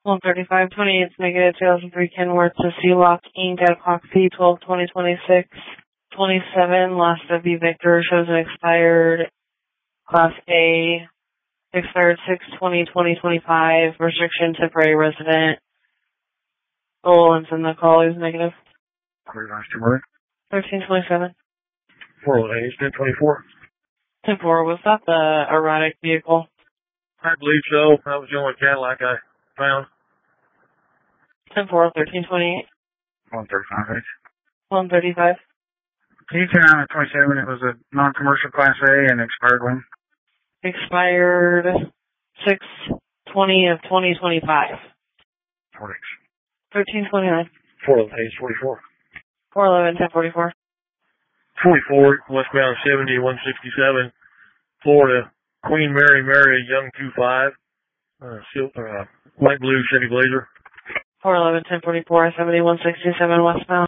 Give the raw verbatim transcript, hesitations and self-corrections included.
one thirty-five twenty-eight, negative two thousand three Kenworth to C-Lock Incorporated at clock C twelve twenty twenty-six twenty-seven. Last W Victor shows an expired Class A, expired six twenty twenty twenty-five, restriction temporary resident. Olins in the call is negative. Clear last two morning. thirteen twenty-seven. four oh eight, ten twenty-four. ten four, was that the erratic vehicle? I believe so. That was the only Cadillac I found. ten four, thirteen twenty-eight. one thirty-five, H. one thirty-five. Can you turn on at twenty-seven? It was a non-commercial Class A and expired one. Expired six twenty of twenty twenty-five. Forty. thirteen twenty-nine. four oh eight, forty-four. four eleven, ten forty-four. forty-four, westbound seventy, one sixty-seven, Florida. Queen Mary, Mary, Young two five. Uh, silver, uh, light blue Chevy Blazer. four eleven, ten forty-four, seventy-one sixty-seven westbound.